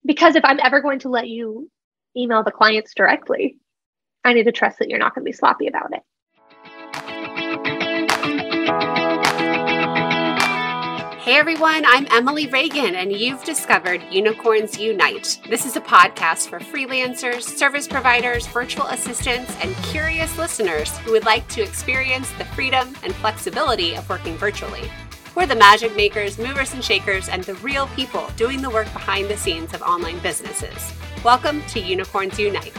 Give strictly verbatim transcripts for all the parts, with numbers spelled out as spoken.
Because if I'm ever going to let you email the clients directly, I need to trust that you're not going to be sloppy about it. Hey everyone, I'm Emily Reagan, and you've discovered Unicorns Unite. This is a podcast for freelancers, service providers, virtual assistants, and curious listeners who would like to experience the freedom and flexibility of working virtually. We're the magic makers, movers and shakers, and the real people doing the work behind the scenes of online businesses. Welcome to Unicorns Unite.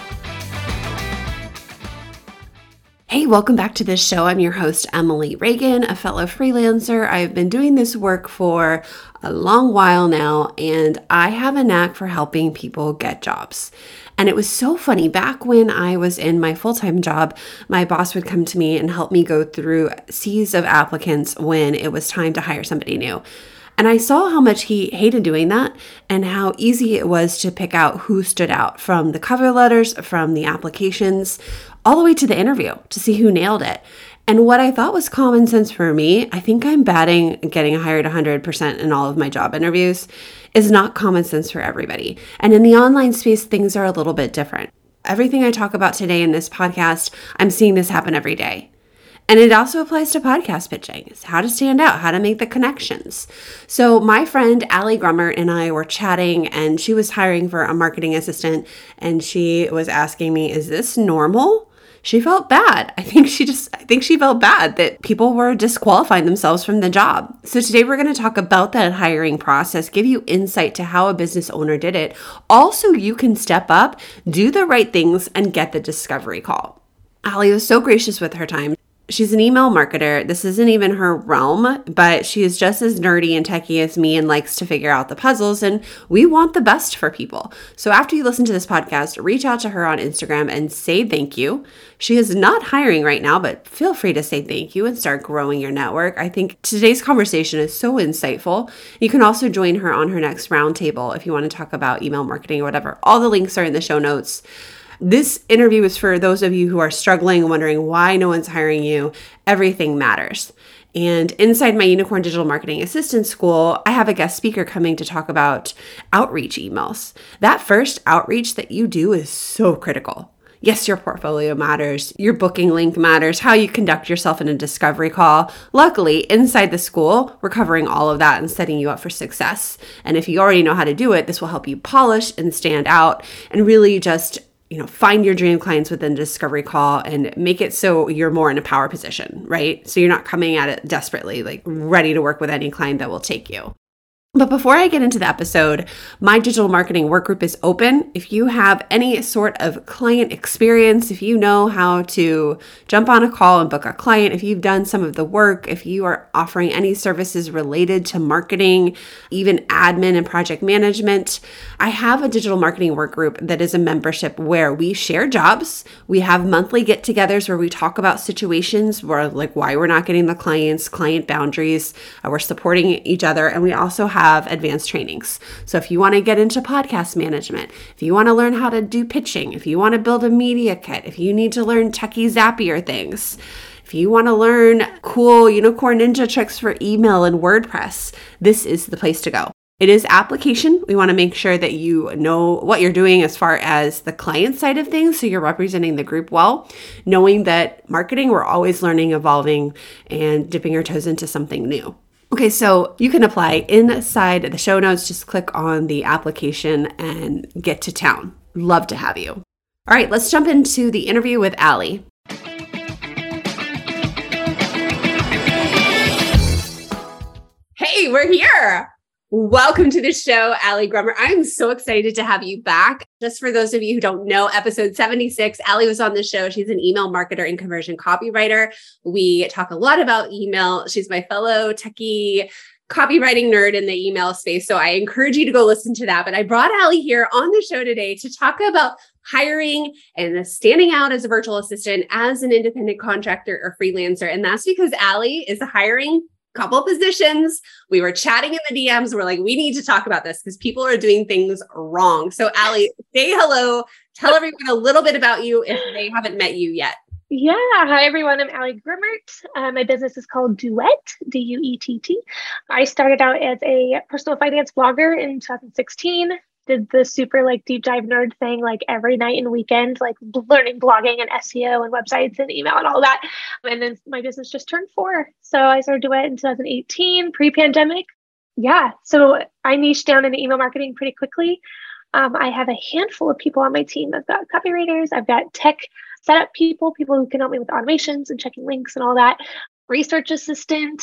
Hey, welcome back to this show. I'm your host, Emily Reagan, a fellow freelancer. I've been doing this work for a long while now, and I have a knack for helping people get jobs. And it was so funny. Back when I was in my full-time job, my boss would come to me and help me go through seas of applicants when it was time to hire somebody new. And I saw how much he hated doing that and how easy it was to pick out who stood out from the cover letters, from the applications, all the way to the interview to see who nailed it. And what I thought was common sense for me, I think I'm batting getting hired one hundred percent in all of my job interviews, is not common sense for everybody. And in the online space, things are a little bit different. Everything I talk about today in this podcast, I'm seeing this happen every day. And it also applies to podcast pitching. It's how to stand out, how to make the connections. So my friend Ali Grummert and I were chatting, and she was hiring for a marketing assistant, and she was asking me, is this normal? She felt bad. I think she just, I think she felt bad that people were disqualifying themselves from the job. So today we're going to talk about that hiring process, give you insight to how a business owner did it. Also, you can step up, do the right things, and get the discovery call. Ali was so gracious with her time. She's an email marketer. This isn't even her realm, but she is just as nerdy and techie as me and likes to figure out the puzzles, and we want the best for people. So after you listen to this podcast, reach out to her on Instagram and say thank you. She is not hiring right now, but feel free to say thank you and start growing your network. I think today's conversation is so insightful. You can also join her on her next roundtable if you want to talk about email marketing or whatever. All the links are in the show notes. This interview is for those of you who are struggling, wondering why no one's hiring you. Everything matters. And inside my Unicorn Digital Marketing Assistant School, I have a guest speaker coming to talk about outreach emails. That first outreach that you do is so critical. Yes, your portfolio matters. Your booking link matters. How you conduct yourself in a discovery call. Luckily, inside the school, we're covering all of that and setting you up for success. And if you already know how to do it, this will help you polish and stand out and really just you know, find your dream clients within a discovery call and make it so you're more in a power position, right? So you're not coming at it desperately, like ready to work with any client that will take you. But before I get into the episode, my digital marketing work group is open. If you have any sort of client experience, if you know how to jump on a call and book a client, if you've done some of the work, if you are offering any services related to marketing, even admin and project management, I have a digital marketing work group that is a membership where we share jobs. We have monthly get-togethers where we talk about situations where like why we're not getting the clients, client boundaries, uh, we're supporting each other, and we also have Have advanced trainings. So if you want to get into podcast management, if you want to learn how to do pitching, if you want to build a media kit, if you need to learn techie Zapier things, if you want to learn cool unicorn ninja tricks for email and WordPress, this is the place to go. It is application. We want to make sure that you know what you're doing as far as the client side of things, so you're representing the group well, knowing that marketing, we're always learning, evolving, and dipping your toes into something new. Okay, so you can apply inside the show notes. Just click on the application and get to town. Love to have you. All right, let's jump into the interview with Ali. Hey, we're here. Welcome to the show, Ali Grummert. I'm so excited to have you back. Just for those of you who don't know, episode seventy-six, Ali was on the show. She's an email marketer and conversion copywriter. We talk a lot about email. She's my fellow techie copywriting nerd in the email space. So I encourage you to go listen to that. But I brought Ali here on the show today to talk about hiring and standing out as a virtual assistant, as an independent contractor or freelancer. And that's because Ali is hiring couple positions. We wwere chatting in the D Ms. We're like, we need to talk about this because people are doing things wrong. So Ali, say hello. Tell everyone a little bit about you if they haven't met you yet. Yeah. Hi, everyone. I'm Ali Grummert. Uh, my business is called Duet, D U E T T. I started out as a personal finance blogger in two thousand sixteen. did the super like deep dive nerd thing like every night and weekend, like learning blogging and S E O and websites and email and all that. And then my business just turned four. So I started doing it in twenty eighteen, pre-pandemic. Yeah. So I niched down into email marketing pretty quickly. Um, I have a handful of people on my team. I've got copywriters, I've got tech setup people, people who can help me with automations and checking links and all that. Research assistant.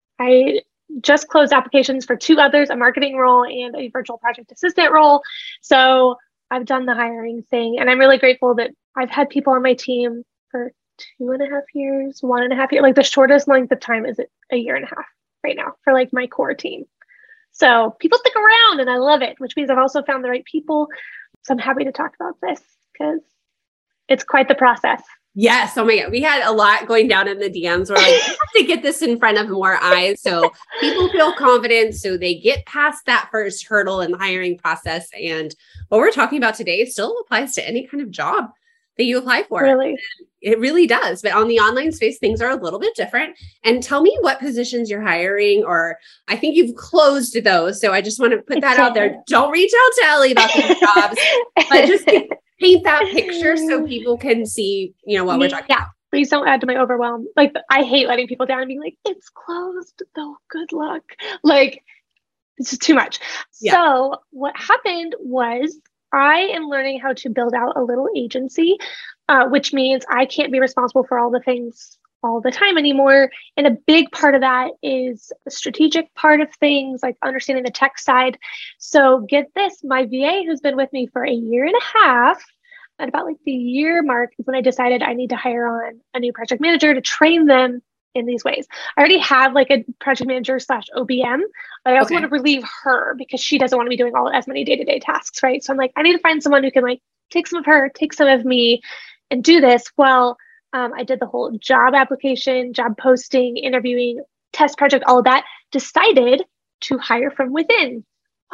I just closed applications for two others, a marketing role and a virtual project assistant role. So I've done the hiring thing, and I'm really grateful that I've had people on my team for two and a half years, one and a half years. Like the shortest length of time is a year and a half right now for like my core team. So people stick around and I love it, which means I've also found the right people. So I'm happy to talk about this because it's quite the process. Yes. Oh my God. We had a lot going down in the D Ms. We're like, we have to get this in front of more eyes so people feel confident, so they get past that first hurdle in the hiring process. And what we're talking about today still applies to any kind of job that you apply for. Really? It really does. But on the online space, things are a little bit different. And tell me what positions you're hiring, or I think you've closed those. So I just want to put that out there. Don't reach out to Ellie about these jobs, but just paint that picture so people can see, you know, what we're talking yeah. about. Please don't add to my overwhelm. Like, I hate letting people down and being like, it's closed though. Good luck. Like, it's just too much. Yeah. So what happened was I am learning how to build out a little agency, uh, which means I can't be responsible for all the things all the time anymore. And a big part of that is the strategic part of things, like understanding the tech side. So get this, my V A who's been with me for a year and a half, at about like the year mark is when I decided I need to hire on a new project manager to train them in these ways. I already have like a project manager slash O B M, but I also okay. want to relieve her because she doesn't want to be doing all as many day-to-day tasks, right? So I'm like, I need to find someone who can like take some of her, take some of me and do this. Well, um, I did the whole job application, job posting, interviewing, test project, all of that, decided to hire from within.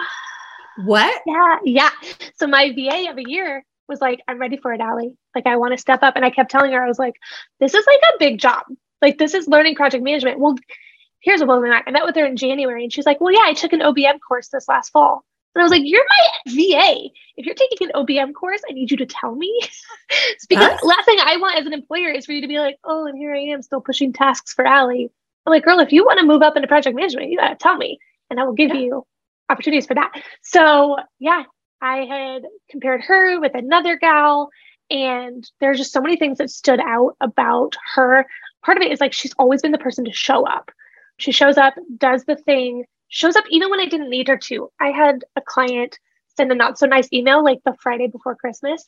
What? Yeah. Yeah. So my V A of a year was like, I'm ready for it, Allie. Like, I want to step up. And I kept telling her, I was like, this is like a big job. Like, this is learning project management. Well, here's a woman. I met with her in January and she's like, well, yeah, I took an O B M course this last fall. And I was like, you're my V A. If you're taking an O B M course, I need you to tell me. Because huh? last thing I want as an employer is for you to be like, oh, and here I am still pushing tasks for Allie. I'm like, girl, if you want to move up into project management, you got to tell me and I will give yeah. you opportunities for that. So yeah, I had compared her with another gal, and there's just so many things that stood out about her. Part of it is like, she's always been the person to show up. She shows up, does the thing, shows up even when I didn't need her to. I had a client send a not so nice email like the Friday before Christmas.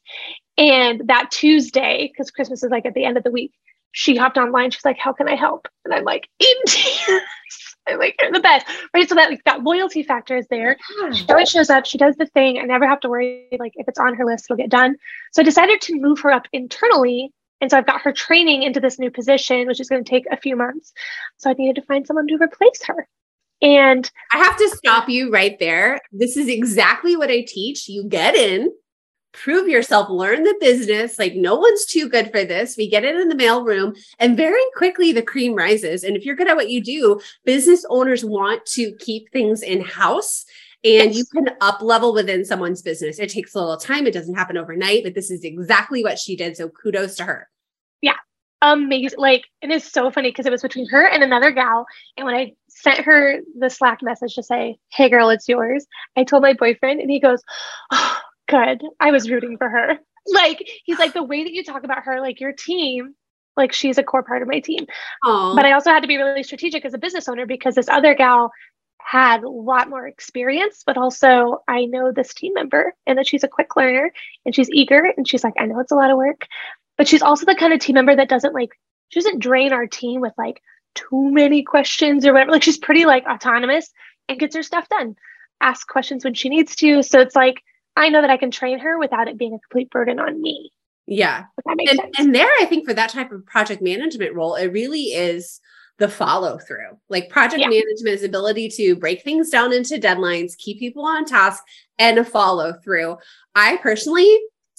And that Tuesday, because Christmas is like at the end of the week, she hopped online. She's like, how can I help? And I'm like, in tears. I'm like, you're the best. Right. So that like that loyalty factor is there. She always shows up. She does the thing. I never have to worry. Like if it's on her list, it'll get done. So I decided to move her up internally. And so I've got her training into this new position, which is going to take a few months. So I needed to find someone to replace her. And I have to stop you right there. This is exactly what I teach. You get in, prove yourself, learn the business. Like no one's too good for this. We get it in the mailroom and very quickly the cream rises. And if you're good at what you do, business owners want to keep things in-house. And you can up level within someone's business. It takes a little time. It doesn't happen overnight, but this is exactly what she did. So kudos to her. Yeah. Amazing. Like, it is so funny because it was between her and another gal. And when I sent her the Slack message to say, hey girl, it's yours, I told my boyfriend and he goes, oh, good. I was rooting for her. Like, he's like, the way that you talk about her, like your team, like she's a core part of my team. Aww. But I also had to be really strategic as a business owner because this other gal had a lot more experience, but also I know this team member and that she's a quick learner and she's eager and she's like, I know it's a lot of work, but she's also the kind of team member that doesn't like, she doesn't drain our team with like too many questions or whatever. Like she's pretty like autonomous and gets her stuff done, asks questions when she needs to. So it's like, I know that I can train her without it being a complete burden on me. Yeah. If that makes and, sense. And there, I think for that type of project management role, it really is the follow through. Like project yeah. management is ability to break things down into deadlines, keep people on task, and a follow through. I personally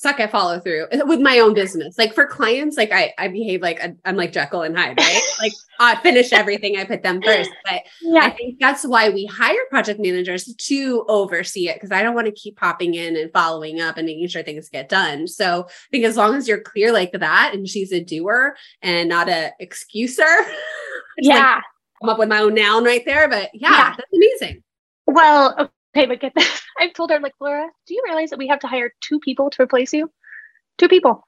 suck at follow through with my own business. Like for clients, like I, I behave like a, I'm like Jekyll and Hyde, right? Like I finish everything, I put them first. But yeah. I think that's why we hire project managers to oversee it, because I don't want to keep popping in and following up and making sure things get done. So I think as long as you're clear like that, and she's a doer and not a excuser. Yeah. Like, come up with my own noun right there. But yeah, yeah. that's amazing. Well, okay, but get this. I've told her, I'm like, Laura, do you realize that we have to hire two people to replace you? Two people.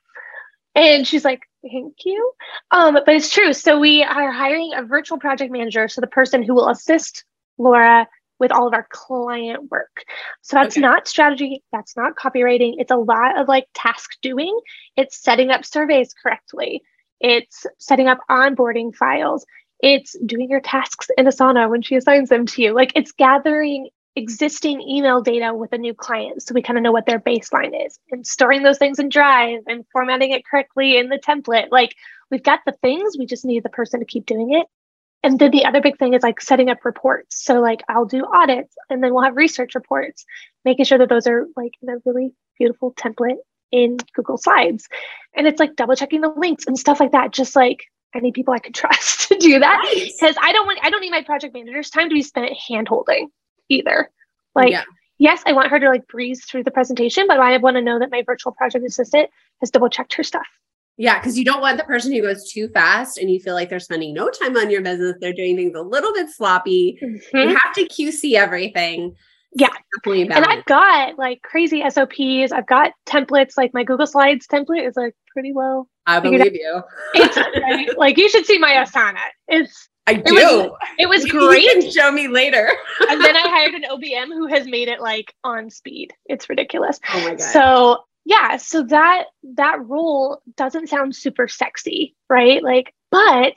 And she's like, thank you. Um, but it's true. So we are hiring a virtual project manager. So the person who will assist Laura with all of our client work. So that's okay. Not strategy. That's not copywriting. It's a lot of like task doing. It's setting up surveys correctly. It's setting up onboarding files. It's doing your tasks in Asana when she assigns them to you. Like it's gathering existing email data with a new client, so we kind of know what their baseline is, and storing those things in Drive and formatting it correctly in the template. Like we've got the things, we just need the person to keep doing it. And then the other big thing is like setting up reports. So like I'll do audits, and then we'll have research reports, making sure that those are like in a really beautiful template in Google Slides. And it's like double checking the links and stuff like that. Just like I need people I can trust to do that, because nice. I don't want I don't need my project manager's time to be spent hand holding either. Like, yeah. Yes, I want her to like breeze through the presentation, but I want to know that my virtual project assistant has double checked her stuff. Yeah, because you don't want the person who goes too fast and you feel like they're spending no time on your business. They're doing things a little bit sloppy. Mm-hmm. You have to Q C everything. Yeah. And I've got like crazy S O Ps. I've got templates. Like my Google Slides template is like pretty well. I believe you. It's right? Like you should see my Asana. It's I do. It was, it was great. You can show me later. And then I hired an O B M who has made it like on speed. It's ridiculous. Oh my God. So yeah, so that that role doesn't sound super sexy, right? Like, but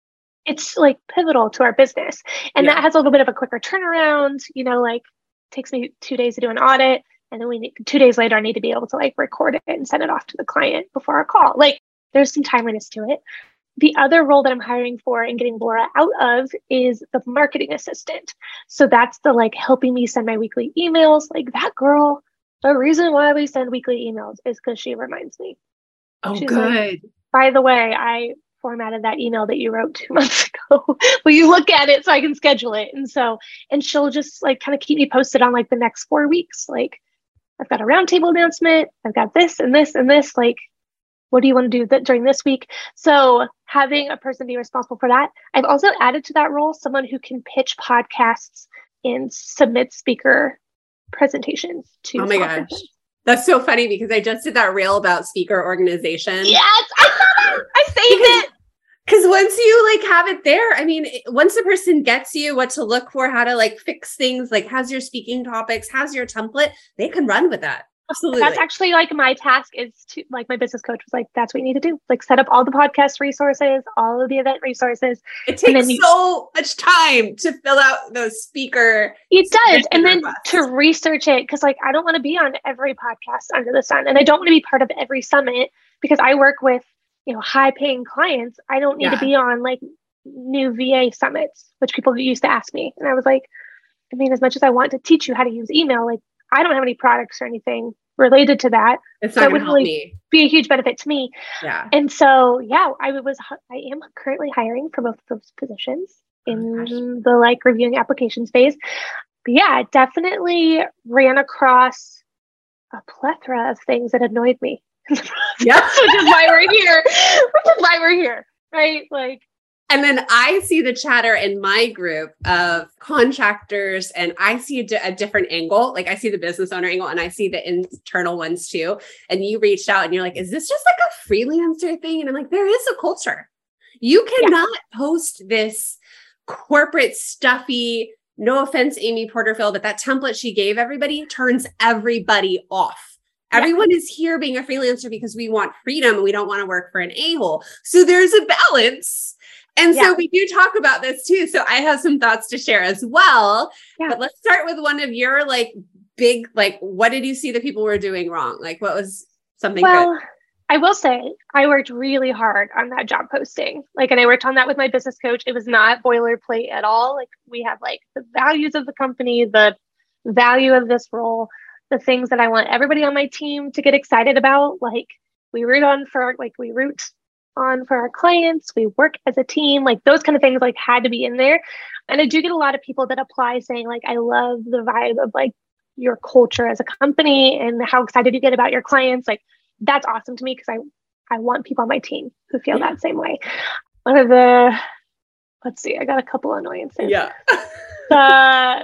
it's like pivotal to our business. And yeah. that has a little bit of a quicker turnaround, you know, like takes me two days to do an audit. And then we need two days later, I need to be able to like record it and send it off to the client before our call. Like there's some timeliness to it. The other role that I'm hiring for and getting Laura out of is the marketing assistant. So that's the like helping me send my weekly emails. Like that girl, the reason why we send weekly emails is because she reminds me. Oh, She's good. Like, by the way, I formatted that email that you wrote two months ago. Will you look at it so I can schedule it? And so, and she'll just like kind of keep me posted on like the next four weeks. Like I've got a roundtable announcement. I've got this and this and this, like, what do you want to do th- during this week? So having a person be responsible for that. I've also added to that role someone who can pitch podcasts and submit speaker presentations to Oh my gosh. That's so funny because I just did that reel about speaker organization. Yes, I saw it. I saved because, it. Because once you like have it there, I mean, once the person gets you what to look for, how to like fix things, like has your speaking topics, has your template, they can run with that. Absolutely. That's actually like my task is to like my business coach was like, that's what you need to do. Like set up all the podcast resources, all of the event resources. It takes you, so much time to fill out those speaker. It does. And then requests. To research it. Cause like, I don't want to be on every podcast under the sun, and I don't want to be part of every summit because I work with, you know, high paying clients. I don't need yeah. to be on like new V A summits, which people used to ask me. And I was like, I mean, as much as I want to teach you how to use email, like I don't have any products or anything related to that. It's not going to help really me. Be a huge benefit to me. Yeah. And so, yeah, I was, I am currently hiring for both of those positions in oh, the like reviewing applications phase. But yeah, it definitely ran across a plethora of things that annoyed me. Yeah. Which is why we're here. Which is why we're here. Right. Like, and then I see the chatter in my group of contractors, and I see a, d- a different angle. Like I see the business owner angle and I see the internal ones too. And you reached out and you're like, is this just like a freelancer thing? And I'm like, there is a culture. You cannot yeah. post this corporate stuffy, no offense, Amy Porterfield, but that template she gave everybody turns everybody off. Yeah. Everyone is here being a freelancer because we want freedom and we don't want to work for an a-hole. So there's a balance. And yeah. so we do talk about this too. So I have some thoughts to share as well, yeah. but let's start with one of your like big, like, what did you see that people were doing wrong? Like what was something well, good? I will say I worked really hard on that job posting. Like, and I worked on that with my business coach. It was not boilerplate at all. Like we have like the values of the company, the value of this role. the things that I want everybody on my team to get excited about. Like we root on for like we root on for our clients, we work as a team, like those kind of things like had to be in there. And I do get a lot of people that apply saying like, I love the vibe of like your culture as a company and how excited you get about your clients. Like that's awesome to me because I, I want people on my team who feel yeah. that same way. One of the, let's see, I got a couple annoyances. Yeah. uh,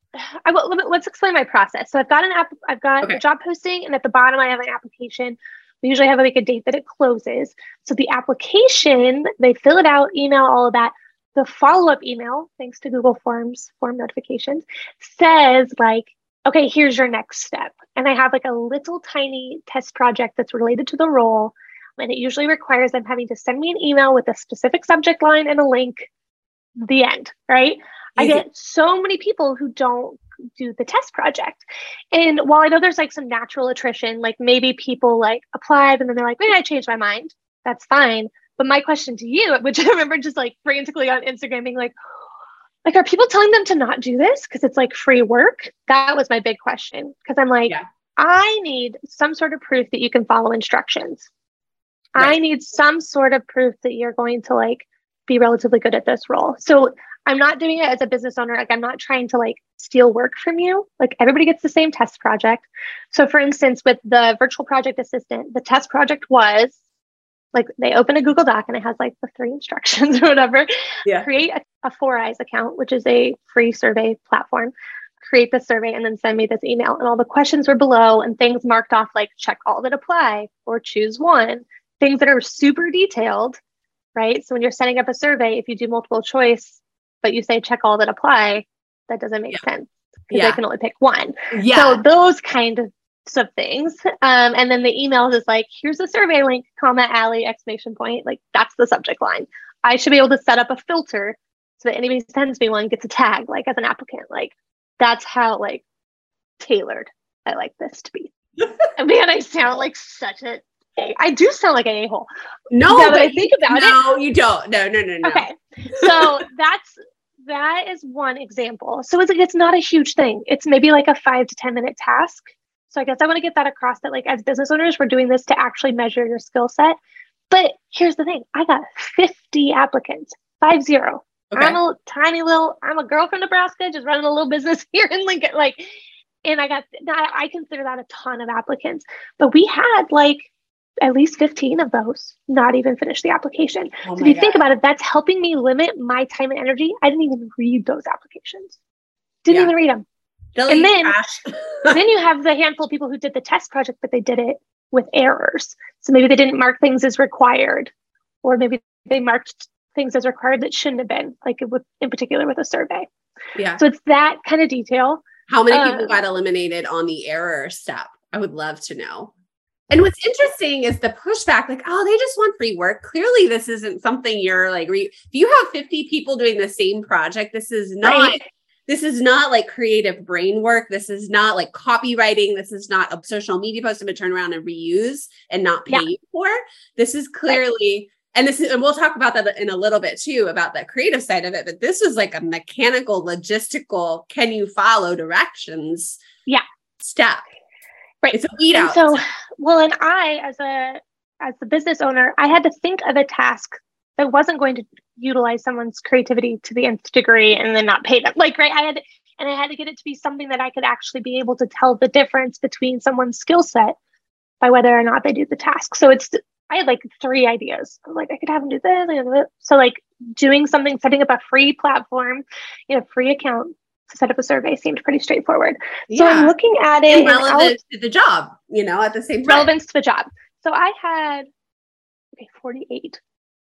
I will, let's explain my process. So I've got an app, I've got okay. a job posting, and at the bottom I have an application. We usually have like a date that it closes. So the application, they fill it out, email, all of that. The follow-up email, thanks to Google Forms, form notifications, says like, okay, here's your next step. And I have like a little tiny test project that's related to the role. And it usually requires them having to send me an email with a specific subject line and a link, the end, right? Easy. I get so many people who don't do the test project. And while I know there's like some natural attrition, like maybe people like applied and then they're like, maybe I changed my mind. That's fine. But my question to you, which I remember just like frantically on Instagram being like, like, are people telling them to not do this because it's like free work? That was my big question. Because I'm like, yeah. I need some sort of proof that you can follow instructions. Right. I need some sort of proof that you're going to like be relatively good at this role. So I'm not doing it as a business owner. Like I'm not trying to like steal work from you. Like everybody gets the same test project. So for instance, with the virtual project assistant, the test project was like, they open a Google Doc and it has like the three instructions or whatever. Yeah. Create a, a Four Eyes account, which is a free survey platform. Create the survey and then send me this email. And all the questions were below and things marked off like check all that apply or choose one. Things that are super detailed, right? So when you're setting up a survey, if you do multiple choice, but you say check all that apply, that doesn't make yeah. sense because yeah. they can only pick one. Yeah. So those kind of, of things. Um, and then the email is like, here's the survey link, comma, Allie, exclamation point. Like that's the subject line. I should be able to set up a filter so that anybody sends me one gets a tag, like as an applicant. Like that's how like tailored I like this to be. Man, I sound like such a I do sound like an a-hole. No, now that I think about no, it. No, you don't. No, no, no, no. Okay. So that's, that is one example. So it's like, it's not a huge thing. It's maybe like a five to ten minute task. So I guess I want to get that across that like as business owners, we're doing this to actually measure your skill set. But here's the thing. I got fifty applicants, five zero. Okay. I'm a tiny little, I'm a girl from Nebraska, just running a little business here in Lincoln. Like, and I got, I consider that a ton of applicants, but we had like, at least fifteen of those not even finish the application. Oh so if you God. think about it, that's helping me limit my time and energy. I didn't even read those applications. Didn't yeah. even read them. Don't and then, then you have the handful of people who did the test project, but they did it with errors. So maybe they didn't mark things as required, or maybe they marked things as required that shouldn't have been, like with, in particular with a survey. Yeah. So it's that kind of detail. How many um, people got eliminated on the error step? I would love to know. And what's interesting is the pushback, like, oh, they just want free work. Clearly, this isn't something you're like, re- if you have fifty people doing the same project, this is not, right. this is not like creative brain work. This is not like copywriting. This is not a social media post to turn around and reuse and not pay yeah. for. This is clearly, right. and this is, and we'll talk about that in a little bit too, about the creative side of it. But this was like a mechanical, logistical, can you follow directions? Yeah. Step. Right. It's a weed and out. So, well, and I, as a, as the business owner, I had to think of a task that wasn't going to utilize someone's creativity to the nth degree and then not pay them. Like, right. I had, and I had to get it to be something that I could actually be able to tell the difference between someone's skill set by whether or not they do the task. So it's, I had like three ideas. Like I could have them do this. So like doing something, setting up a free platform, you know, free account to set up a survey seemed pretty straightforward. Yeah. So I'm looking at it. And relevant to the job, you know, at the same time. Relevance to the job. So I had, okay, forty-eight.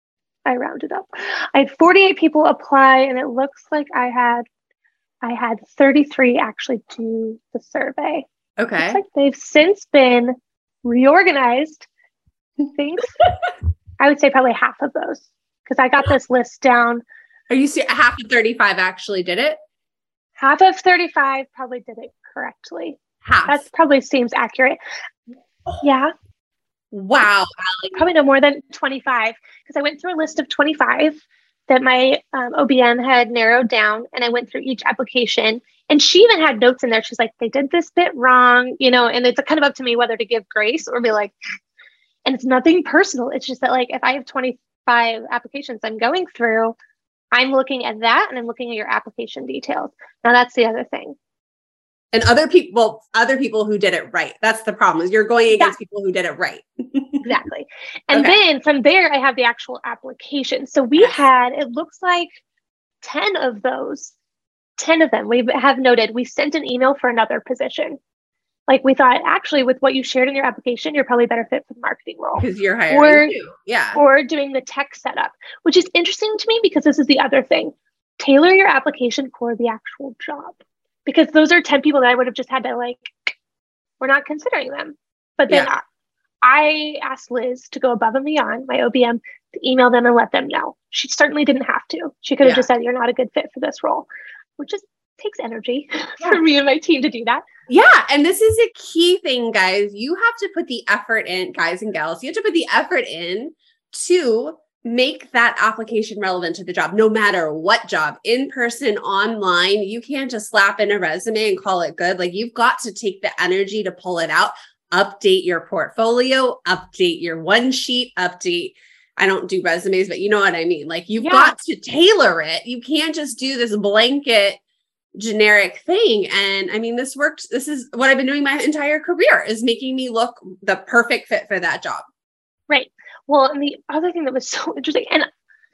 I rounded up. I had forty-eight people apply, and it looks like I had, I had thirty-three actually do the survey. Okay. Looks like they've since been reorganized. I think I would say probably half of those, because I got this list down. Are you saying half of thirty-five actually did it? Half of thirty-five probably did it correctly. Half. That probably seems accurate. Yeah. Wow. Allie. Probably no more than twenty-five, because I went through a list of twenty-five that my um, O B M had narrowed down, and I went through each application, And she even had notes in there. She's like, they did this bit wrong, you know, and it's kind of up to me whether to give grace or be like, and it's nothing personal. It's just that like, if I have twenty-five applications I'm going through, I'm looking at that and I'm looking at your application details. Now that's the other thing. And other people, well, other people who did it right. That's the problem, is you're going against yeah. people who did it right. Exactly. And okay. then from there, I have the actual application. So we yes. had, it looks like ten of those, ten of them we have noted, we sent an email for another position. Like we thought, actually, with what you shared in your application, you're probably better fit for the marketing role. Because you're hiring or, too. Yeah. Or doing the tech setup, which is interesting to me because this is the other thing. Tailor your application for the actual job. Because those are ten people that I would have just had to like, we're not considering them. But then yeah. I, I asked Liz to go above and beyond, my O B M, to email them and let them know. She certainly didn't have to. She could have yeah. just said, you're not a good fit for this role, which just takes energy yeah. for me and my team to do that. Yeah. And this is a key thing, guys. You have to put the effort in, guys and gals, you have to put the effort in to make that application relevant to the job, no matter what job, in person, online. You can't just slap in a resume and call it good. Like you've got to take the energy to pull it out, update your portfolio, update your one sheet, update. I don't do resumes, but you know what I mean? Like you've yeah. got to tailor it. You can't just do this blanket generic thing. And I mean, this worked. This is what I've been doing my entire career, is making me look the perfect fit for that job. Right. Well, and the other thing that was so interesting, and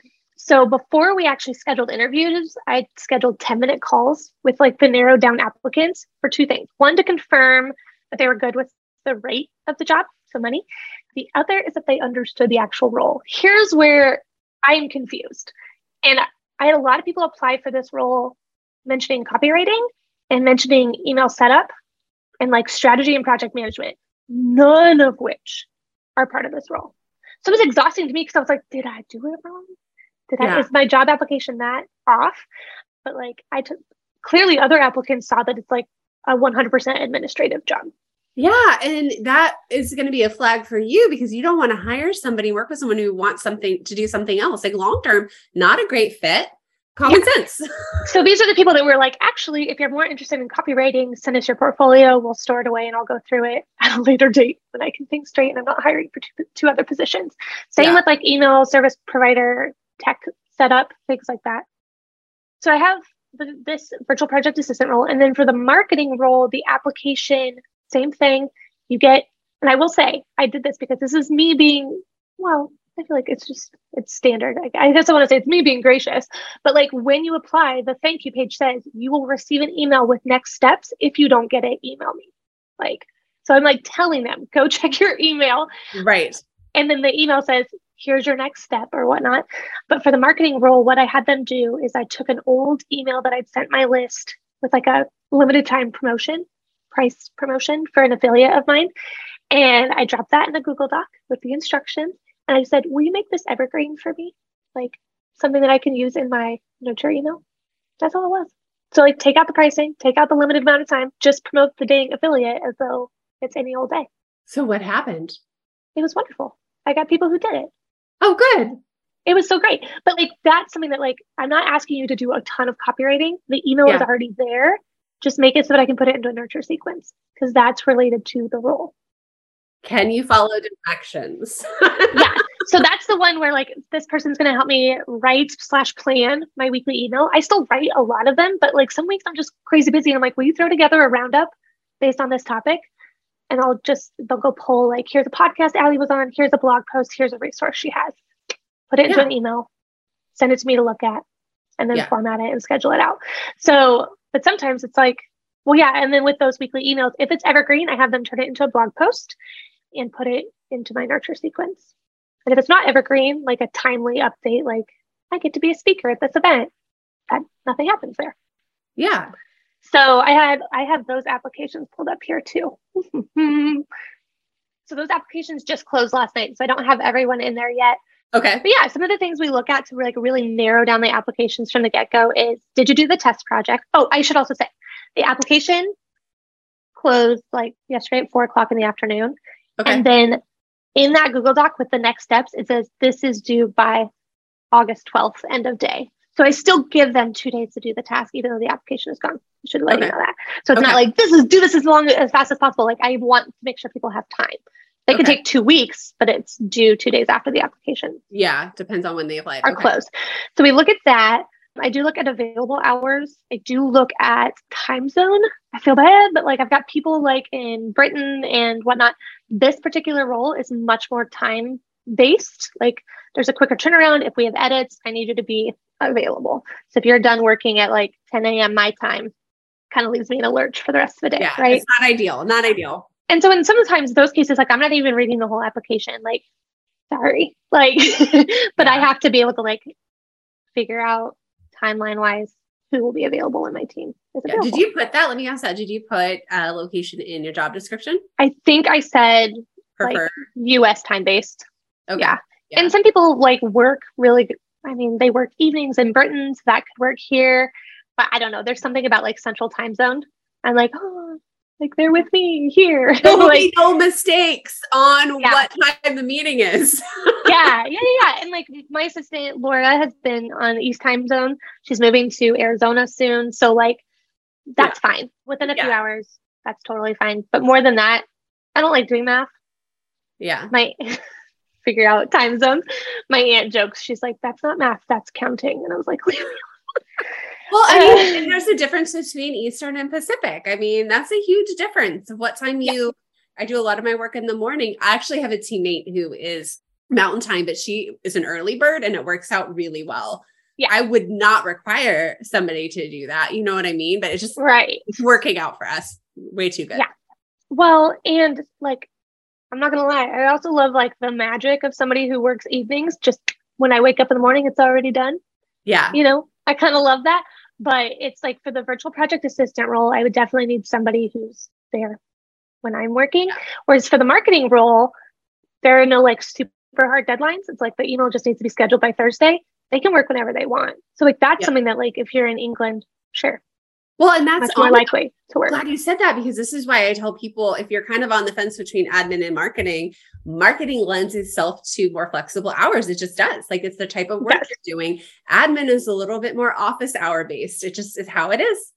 so before we actually scheduled interviews, I scheduled ten minute calls with like the narrowed down applicants for two things. One, to confirm that they were good with the rate of the job, so money. The other is that they understood the actual role. Here's where I'm confused. And I had a lot of people apply for this role mentioning copywriting and mentioning email setup and like strategy and project management, none of which are part of this role. So it was exhausting to me because I was like, did I do it wrong? Did yeah. I, is my job application that off? But like I took, clearly other applicants saw that it's like a one hundred percent administrative job. Yeah. And that is going to be a flag for you because you don't want to hire somebody, work with someone who wants something to do something else. Like long-term, not a great fit. Common yeah. sense. So these are the people that were like, actually, if you're more interested in copywriting, send us your portfolio. We'll store it away and I'll go through it at a later date when I can think straight and I'm not hiring for two, two other positions. Same yeah. with like email service provider, tech setup, things like that. So I have the, this virtual project assistant role. And then for the marketing role, the application, same thing. You get, and I will say, I did this because this is me being, well, I feel like it's just, it's standard. I, I guess I want to say it's me being gracious, but like when you apply, the thank you page says you will receive an email with next steps. If you don't get it, email me. Like, so I'm like telling them, go check your email. Right. And then the email says, here's your next step or whatnot. But for the marketing role, what I had them do is I took an old email that I'd sent my list with like a limited time promotion, price promotion for an affiliate of mine. And I dropped that in a Google Doc with the instructions. And I said, will you make this evergreen for me? Like something that I can use in my nurture email. That's all it was. So like take out the pricing, take out the limited amount of time, just promote the dang affiliate as though it's any old day. So what happened? It was wonderful. I got people who did it. Oh, good. It was so great. But like, that's something that like, I'm not asking you to do a ton of copywriting. The email yeah. is already there. Just make it so that I can put it into a nurture sequence because that's related to the role. Can you follow directions? Yeah. So that's the one where like this person's going to help me write slash plan my weekly email. I still write a lot of them, but like some weeks I'm just crazy busy. And I'm like, will you throw together a roundup based on this topic? And I'll just, they'll go pull like, here's a podcast Allie was on. Here's a blog post. Here's a resource she has. Put it into yeah. an email, send it to me to look at, and then yeah. format it and schedule it out. So, but sometimes it's like, well, yeah. And then with those weekly emails, if it's evergreen, I have them turn it into a blog post and put it into my nurture sequence. And if it's not evergreen, like a timely update, like I get to be a speaker at this event, that nothing happens there. Yeah. So I had, I have those applications pulled up here too. So those applications just closed last night. So I don't have everyone in there yet. Okay. But yeah, some of the things we look at to like really narrow down the applications from the get-go is, did you do the test project? Oh, I should also say the application closed like yesterday at four o'clock in the afternoon. Okay. And then in that Google Doc with the next steps, it says this is due by August twelfth, end of day. So I still give them two days to do the task, even though the application is gone. I should let Okay. you know that. So it's Okay. not like this is do this as long as fast as possible. Like I want to make sure people have time. They Okay. can take two weeks, but it's due two days after the application Yeah. Depends on when they applied. are Okay. closed. So we look at that. I do look at available hours. I do look at time zone. I feel bad, but like I've got people like in Britain and whatnot. This particular role is much more time based. Like there's a quicker turnaround. If we have edits, I need you to be available. So if you're done working at like ten a.m. my time, kind of leaves me in a lurch for the rest of the day, Yeah, right? it's not ideal. Not ideal. And so in sometimes those cases, like I'm not even reading the whole application. Like, sorry, like, but Yeah. I have to be able to like figure out timeline wise who will be available in my team. Is Yeah. Did you put that? Let me ask that. Did you put a location in your job description? I think I said Prefer. like U S time based. Okay. Yeah. Yeah. And some people like work really good. I mean, they work evenings in Britain, so that could work here. But I don't know. There's something about like central time zone. I'm like, oh, like they're with me here. There will like, be no mistakes on Yeah. what time the meeting is. yeah, yeah, yeah. And like my assistant Laura has been on East time zone. She's moving to Arizona soon. So like that's fine. Within a few Yeah. hours, that's totally fine. But more than that, I don't like doing math. Yeah. My figure out time zones. My aunt jokes, she's like, that's not math, that's counting. And I was like, leave me alone. Well, I mean, and there's a difference between Eastern and Pacific. I mean, that's a huge difference of what time you, yeah. I do a lot of my work in the morning. I actually have a teammate who is Mountain Time, but she is an early bird and it works out really well. Yeah. I would not require somebody to do that. You know what I mean? But it's just right. It's working out for us. Way too good. Yeah. Well, and like, I'm not going to lie. I also love like the magic of somebody who works evenings. Just when I wake up in the morning, it's already done. Yeah. You know, I kind of love that. But it's like for the virtual project assistant role, I would definitely need somebody who's there when I'm working. Whereas for the marketing role, there are no like super hard deadlines. It's like the email just needs to be scheduled by Thursday. They can work whenever they want. So like that's Yeah. something that like if you're in England, sure. Well, and that's much more likely to work. Glad you said that, because this is why I tell people, if you're kind of on the fence between admin and marketing, marketing lends itself to more flexible hours. It just does. Like it's the type of work Yes. you're doing. Admin is a little bit more office hour based. It just is how it is.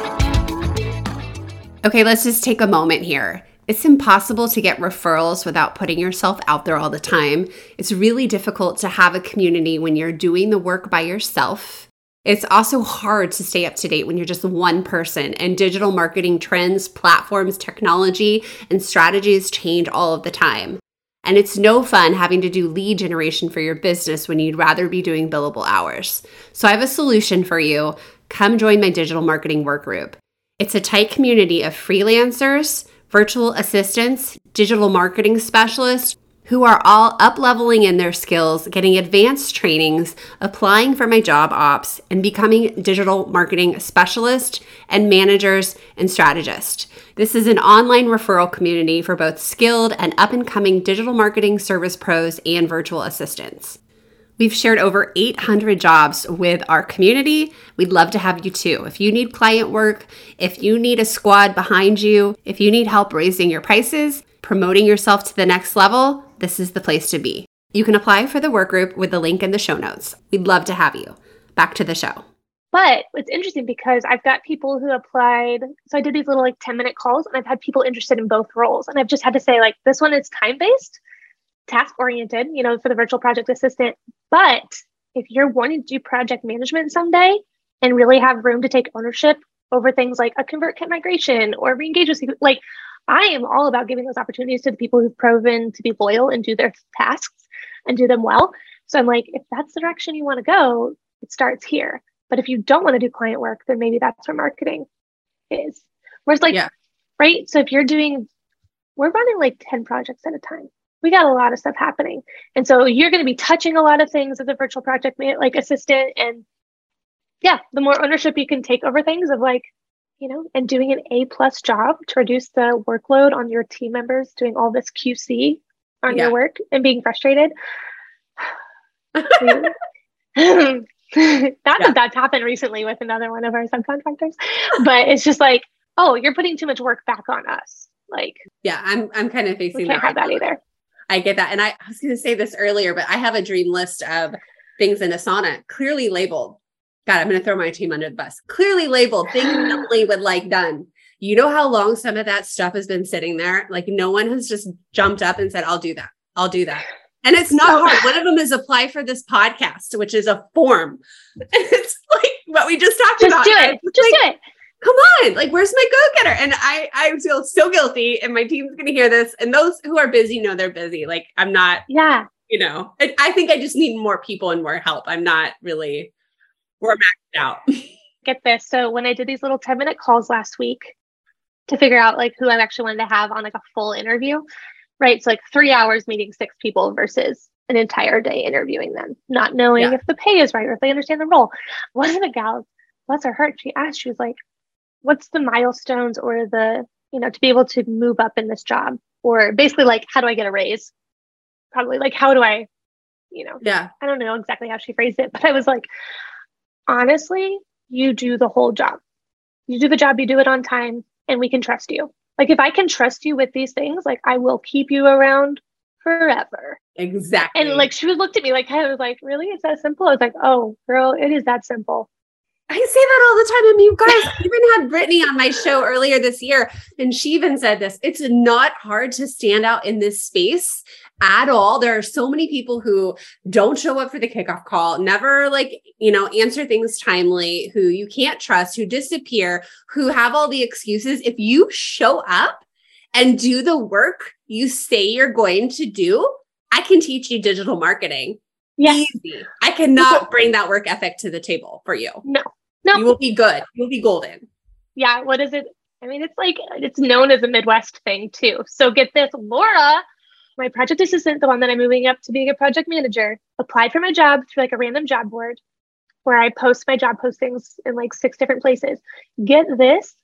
Okay, let's just take a moment here. It's impossible to get referrals without putting yourself out there all the time. It's really difficult to have a community when you're doing the work by yourself. It's also hard to stay up to date when you're just one person, and digital marketing trends, platforms, technology, and strategies change all of the time. And it's no fun having to do lead generation for your business when you'd rather be doing billable hours. So I have a solution for you. Come join my digital marketing work group. It's a tight community of freelancers, virtual assistants, digital marketing specialists, who are all up-leveling in their skills, getting advanced trainings, applying for my job ops, and becoming digital marketing specialists and managers and strategists. This is an online referral community for both skilled and up-and-coming digital marketing service pros and virtual assistants. We've shared over eight hundred jobs with our community. We'd love to have you too. If you need client work, if you need a squad behind you, if you need help raising your prices, promoting yourself to the next level, this is the place to be. You can apply for the work group with the link in the show notes. We'd love to have you. Back to the show. But it's interesting because I've got people who applied. So I did these little like ten minute calls, and I've had people interested in both roles. And I've just had to say like, this one is time-based, task-oriented, you know, for the virtual project assistant. But if you're wanting to do project management someday and really have room to take ownership over things like a ConvertKit migration or re-engage with, like, I am all about giving those opportunities to the people who've proven to be loyal and do their tasks and do them well. So I'm like, if that's the direction you want to go, it starts here. But if you don't want to do client work, then maybe that's where marketing is. Whereas like, Yeah. right? So if you're doing, we're running like ten projects at a time. We got a lot of stuff happening. And so you're going to be touching a lot of things as a virtual project man, like assistant. And yeah, the more ownership you can take over things of like, you know, and doing an A plus job to reduce the workload on your team members, doing all this Q C on Yeah. your work and being frustrated. Not Yeah. that that's happened recently with another one of our subcontractors, but it's just like, oh, you're putting too much work back on us. Like, Yeah, I'm I'm kind of we facing can't that have right that now. either. I get that. And I, I was going to say this earlier, but I have a dream list of things in Asana clearly labeled. God, I'm going to throw my team under the bus. Clearly labeled, things Emily would like done. You know how long some of that stuff has been sitting there? Like no one has just jumped up and said, I'll do that. I'll do that. And it's not So- hard. One of them is apply for this podcast, which is a form. It's like what we just talked Just about. do it. It's Just like, do it. come on, like, where's my go-getter? And I, I feel so guilty, and my team's going to hear this. And those who are busy know they're busy. Like, I'm not, Yeah. you know, I, I think I just need more people and more help. I'm not really, we're maxed out. Get this. So when I did these little ten minute calls last week to figure out like who I actually wanted to have on like a full interview, right? So like three hours meeting six people versus an entire day interviewing them, not knowing Yeah. if the pay is right or if they understand the role. One of the gals, bless her heart, she asked, she was like, what's the milestones or the, you know, to be able to move up in this job? Or basically like, how do I get a raise? Probably like, how do I, you know, Yeah. I don't know exactly how she phrased it, but I was like, honestly, you do the whole job. You do the job, you do it on time, and we can trust you. Like if I can trust you with these things, like I will keep you around forever. Exactly. And like she looked at me like I was like, really? It's that simple? I was like, oh girl, it is that simple. I say that all the time. And you guys, I even had Brittany on my show earlier this year, and she even said this. It's not hard to stand out in this space at all. There are so many people who don't show up for the kickoff call, never like, you know, answer things timely, who you can't trust, who disappear, who have all the excuses. If you show up and do the work you say you're going to do, I can teach you digital marketing. Yes. Easy. I cannot bring that work ethic to the table for you. No. No. You will be good. You'll be golden. Yeah. What is it? I mean, it's like, it's known as a Midwest thing too. So get this, Laura, my project assistant, the one that I'm moving up to being a project manager, applied for my job through like a random job board where I post my job postings in like six different places. Get this,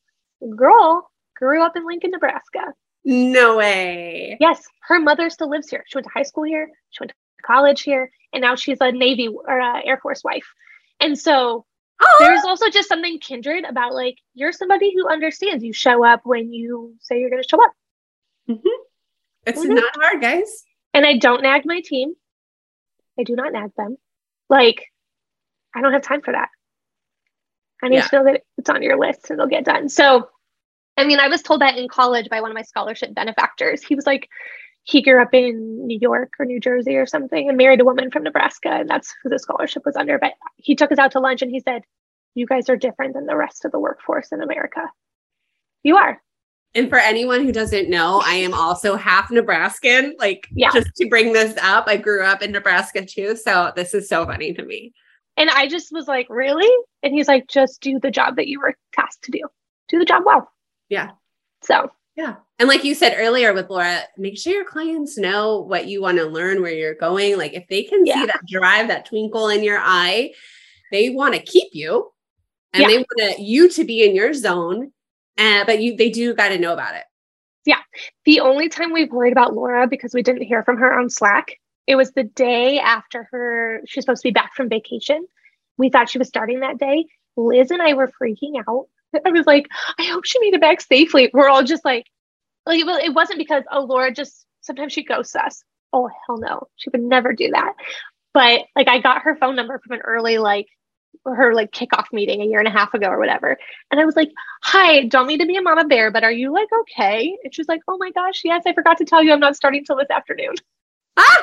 girl grew up in Lincoln, Nebraska. No way. Yes. Her mother still lives here. She went to high school here. She went to college here. And now she's a Navy or a Air Force wife. And so Oh, there's also just something kindred about like, you're somebody who understands. You show up when you say you're going to show up. mm-hmm. It's Mhm. not hard, guys. And I don't nag my team. I do not nag them. Like, I don't have time for that. I need Yeah. to know that it's on your list and it'll get done. So, I mean, I was told that in college by one of my scholarship benefactors. He was like, he grew up in New York or New Jersey or something and married a woman from Nebraska. And that's who the scholarship was under. But he took us out to lunch and he said, you guys are different than the rest of the workforce in America. You are. And for anyone who doesn't know, I am also half Nebraskan. Like, Yeah. just to bring this up, I grew up in Nebraska too. So this is so funny to me. And I just was like, really? And he's like, just do the job that you were tasked to do. Do the job well. Yeah. So Yeah. And like you said earlier with Laura, make sure your clients know what you want to learn, where you're going. Like if they can Yeah. see that drive, that twinkle in your eye, they want to keep you and Yeah. they want you to be in your zone. Uh, but you, they do got to know about it. the only time we've worried about Laura, because we didn't hear from her on Slack, it was the day after her, she was supposed to be back from vacation. We thought she was starting that day. Liz and I were freaking out. I was like, I hope she made it back safely. We're all just like, like it, was, it wasn't because, oh, Laura just, sometimes she ghosts us. Oh, hell no. She would never do that. But like, I got her phone number from an early, like, her like kickoff meeting a year and a half ago or whatever. And I was like, hi, don't mean to be a mama bear, but are you like, okay? And she was like, oh my gosh, yes, I forgot to tell you I'm not starting till this afternoon. I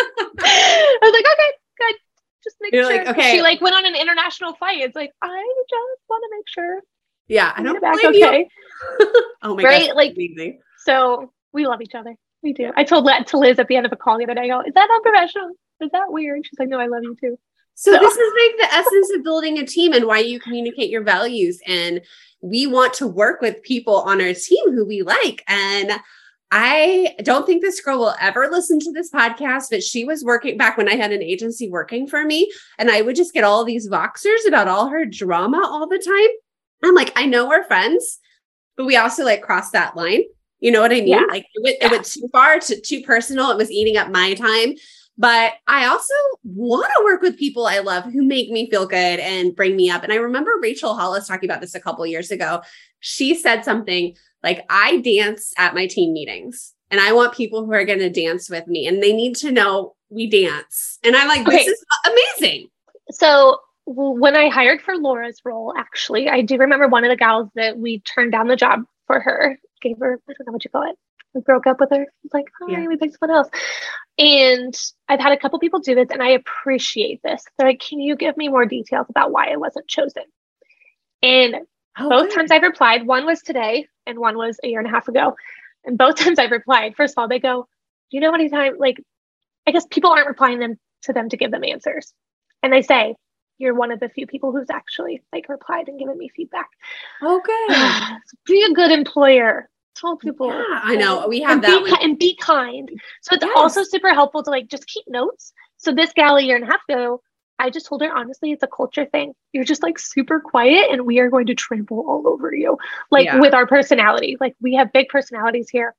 was like, okay, good. Just make You're sure. like, okay. She like went on an international flight. It's like, I just want to make sure. Yeah. I I don't get back blame okay. you. Oh my Right? gosh. Like- amazing. So we love each other. We do. I told that to Liz at the end of a call the other day, I go, is that unprofessional? Is that weird? She's like, no, I love you too. So, So- this is like the essence of building a team and why you communicate your values. And we want to work with people on our team who we like. And I don't think this girl will ever listen to this podcast, but she was working back when I had an agency working for me. And I would just get all these Voxers about all her drama all the time. I'm like, I know we're friends, but we also like crossed that line. You know what I mean? Yeah. Like it went, Yeah. it went too far, to, too personal. It was eating up my time. But I also want to work with people I love who make me feel good and bring me up. And I remember Rachel Hollis talking about this a couple of years ago. She said something like, I dance at my team meetings and I want people who are going to dance with me and they need to know we dance. And I'm like, this Okay. is amazing. So when I hired for Laura's role, actually, I do remember one of the gals that we turned down the job for her, gave her, I don't know what you call it. We broke up with her. It's like, hi, yeah. we picked someone else. And I've had a couple people do this and I appreciate this. They're like, can you give me more details about why I wasn't chosen? And oh, both good. times I've replied, one was today and one was a year and a half ago. And both times I've replied, first of all, they go, do you know any time, like, I guess people aren't replying them to them to give them answers. And they say, you're one of the few people who's actually like replied and given me feedback. Okay. Be a good employer. Tell people. Yeah, I know. We have and that. Be, and be kind. So it's yes. also super helpful to like just keep notes. So this gal a year and a half ago, I just told her, honestly, it's a culture thing. You're just like super quiet and we are going to trample all over you. Like yeah. with our personality. Like we have big personalities here.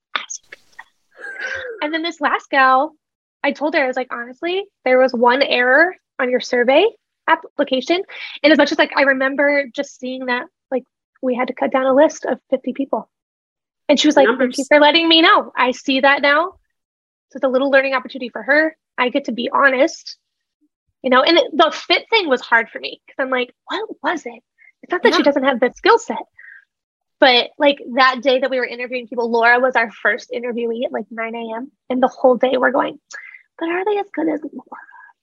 And then this last gal, I told her, I was like, honestly, there was one error on your survey application. And as much as like, I remember just seeing that, like we had to cut down a list of fifty people. And she was like, Numbers. Thank you for letting me know. I see that now. So it's a little learning opportunity for her. I get to be honest, you know, and it, the fit thing was hard for me because I'm like, what was it? It's not that yeah. she doesn't have the skill set, but like that day that we were interviewing people, Laura was our first interviewee at like nine a.m. And the whole day we're going, but are they as good as Laura?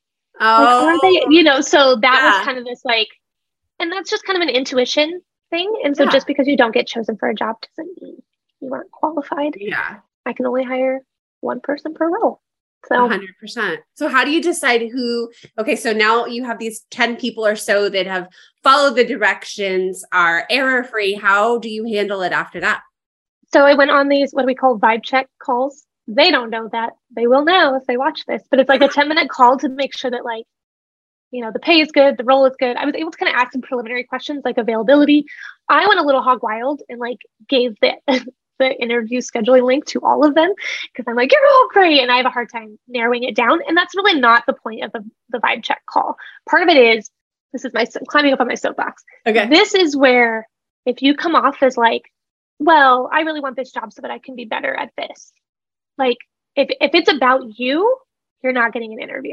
Oh, like, are they, you know, so that yeah. was kind of this like, and that's just kind of an intuition thing. And so yeah. just because you don't get chosen for a job doesn't mean you aren't qualified. Yeah. I can only hire one person per role. So one hundred percent. So how do you decide who, okay, so now you have these ten people or so that have followed the directions, are error-free. How do you handle it after that? So I went on these, what do we call vibe check calls. They don't know that. They will know if they watch this, but it's like a ten minute call to make sure that like, you know, the pay is good, the role is good. I was able to kind of ask some preliminary questions like availability. I went a little hog wild and like gave the, the interview scheduling link to all of them because I'm like, you're all great. And I have a hard time narrowing it down. And that's really not the point of the, the vibe check call. Part of it is, this is my climbing up on my soapbox. Okay. This is where if you come off as like, well, I really want this job so that I can be better at this. Like if, if it's about you, you're not getting an interview.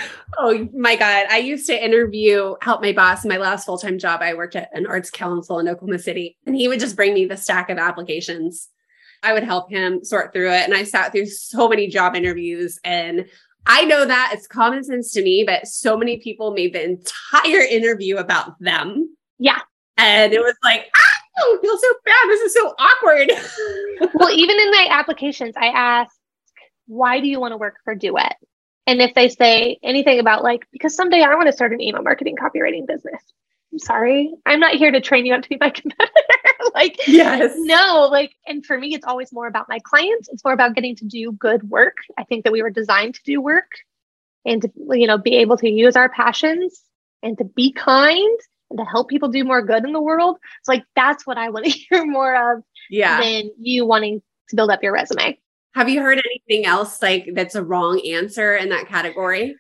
Oh my God. I used to interview, help my boss in my last full-time job. I worked at an arts council in Oklahoma City, and he would just bring me the stack of applications. I would help him sort through it. And I sat through so many job interviews, and I know that it's common sense to me, but so many people made the entire interview about them. Yeah. And it was like, ah, I feel so bad. This is so awkward. Well, even in my applications, I asked, why do you want to work for Duet? And if they say anything about like, because someday I want to start an email marketing copywriting business. I'm sorry. I'm not here to train you up to be my competitor. like, yes. no, like, and for me, it's always more about my clients. It's more about getting to do good work. I think that we were designed to do work and to, you know, be able to use our passions and to be kind and to help people do more good in the world. It's like, that's what I want to hear more of yeah. than you wanting to build up your resume. Have you heard anything else like that's a wrong answer in that category?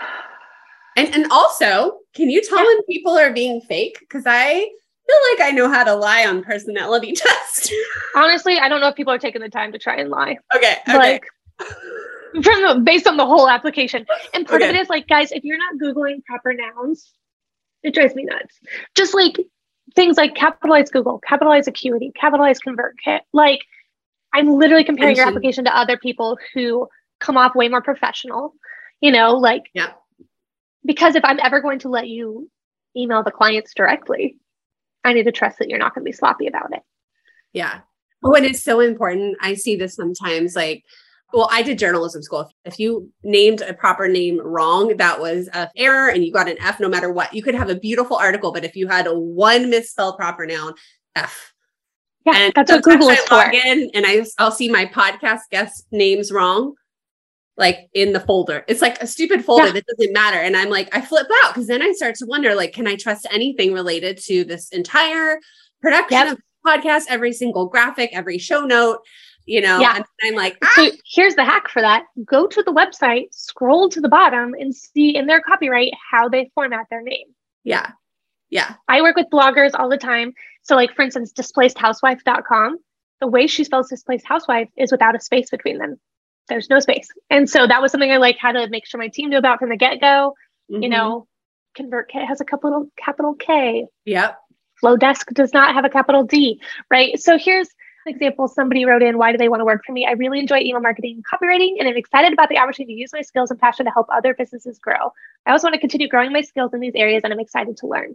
And and also, can you tell yeah. when people are being fake? Because I feel like I know how to lie on personality tests. Honestly, I don't know if people are taking the time to try and lie. Okay. okay. Like from the, based on the whole application. And part okay. of it is like, guys, if you're not Googling proper nouns, it drives me nuts. Just like things like capitalize Google, capitalize Acuity, capitalize ConvertKit. Like I'm literally comparing your application to other people who come off way more professional, you know, like, yeah. because if I'm ever going to let you email the clients directly, I need to trust that you're not going to be sloppy about it. Yeah. Oh, and it's so important. I see this sometimes like, well, I did journalism school. If you named a proper name wrong, that was an error and you got an F no matter what. You could have a beautiful article, but if you had a one misspelled proper noun, F. Yeah, and that's what Google is I for. log in and I, I'll see my podcast guest names wrong, like in the folder. It's like a stupid folder yeah. that doesn't matter. And I'm like, I flip out because then I start to wonder, like, can I trust anything related to this entire production yep. of the podcast, every single graphic, every show note, you know? Yeah. And I'm like, ah. So here's the hack for that. Go to the website, scroll to the bottom and see in their copyright how they format their name. Yeah. Yeah. I work with bloggers all the time. So like, for instance, displaced housewife dot com, the way she spells displaced housewife is without a space between them. There's no space. And so that was something I like had to make sure my team knew about from the get-go. Mm-hmm. You know, ConvertKit has a capital capital K. Yep. Flowdesk does not have a capital D, right? So here's an example. Somebody wrote in, why do they want to work for me? I really enjoy email marketing and copywriting, and I'm excited about the opportunity to use my skills and passion to help other businesses grow. I also want to continue growing my skills in these areas, and I'm excited to learn.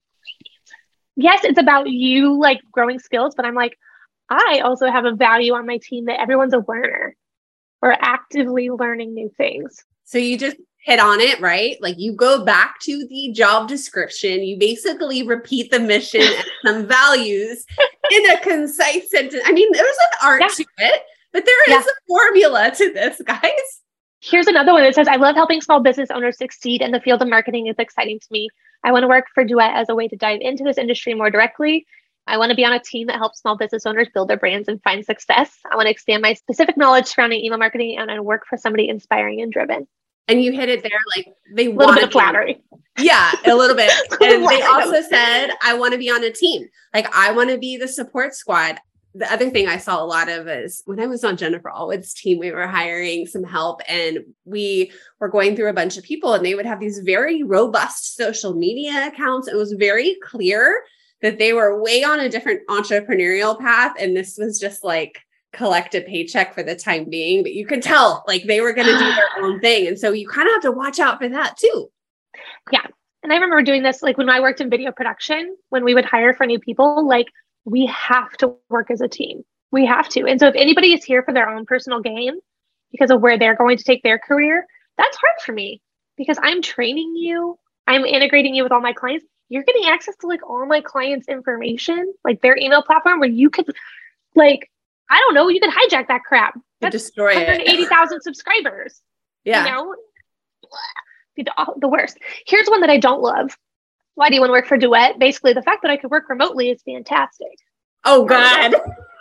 Yes, it's about you like growing skills, but I'm like, I also have a value on my team that everyone's a learner. We're actively learning new things. So you just hit on it, right? Like you go back to the job description, you basically repeat the mission and some values in a concise sentence. I mean, there's an art yeah. to it, but there is yeah. a formula to this, guys. Here's another one that says, I love helping small business owners succeed, and the field of marketing is exciting to me. I want to work for Duet as a way to dive into this industry more directly. I want to be on a team that helps small business owners build their brands and find success. I want to expand my specific knowledge surrounding email marketing, and I work for somebody inspiring and driven. And you hit it there, like they want a little bit of flattery. Yeah, a little bit. And they also said, I want to be on a team. Like I want to be the support squad. The other thing I saw a lot of is when I was on Jennifer Allwood's team, we were hiring some help and we were going through a bunch of people and they would have these very robust social media accounts. It was very clear that they were way on a different entrepreneurial path. And this was just like, collect a paycheck for the time being, but you could tell like they were going to do their own thing. And so you kind of have to watch out for that too. Yeah. And I remember doing this, like when I worked in video production, when we would hire for new people, like we have to work as a team. We have to. And so if anybody is here for their own personal gain because of where they're going to take their career, that's hard for me because I'm training you. I'm integrating you with all my clients. You're getting access to like all my clients' information, like their email platform where you could like, I don't know. You could hijack that crap. That's destroy one hundred eighty thousand subscribers. Yeah. You know, be the, the worst. Here's one that I don't love. Why do you want to work for Duet? Basically, the fact that I could work remotely is fantastic. Oh, God.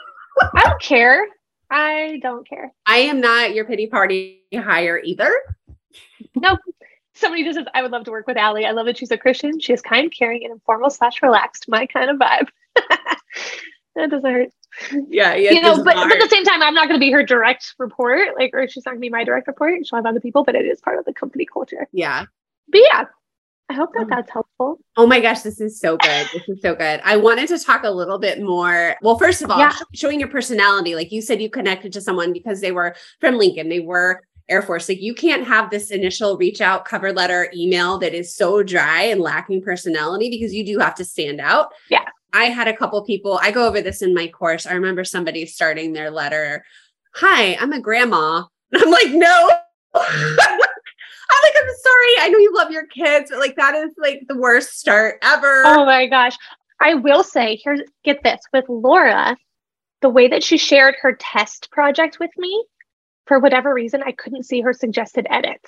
I don't care. I don't care. I am not your pity party hire either. No. Somebody just says, I would love to work with Allie. I love that she's a Christian. She is kind, caring, and informal slash relaxed. My kind of vibe. That doesn't hurt. Yeah, yeah. You know, but, but at the same time, I'm not going to be her direct report, like, or she's not going to be my direct report. She'll have other people, but it is part of the company culture. Yeah. But yeah, I hope that that's helpful. Oh my gosh, this is so good. This is so good. I wanted to talk a little bit more. Well, first of all, yeah. showing your personality. Like you said, you connected to someone because they were from Lincoln. They were Air Force. Like you can't have this initial reach out cover letter email that is so dry and lacking personality because you do have to stand out. Yeah. I had a couple people, I go over this in my course. I remember somebody starting their letter. Hi, I'm a grandma. And I'm like, no, I'm like, I'm sorry. I know you love your kids, but like, that is like the worst start ever. Oh my gosh. I will say, here's, get this with Laura, the way that she shared her test project with me, for whatever reason, I couldn't see her suggested edits.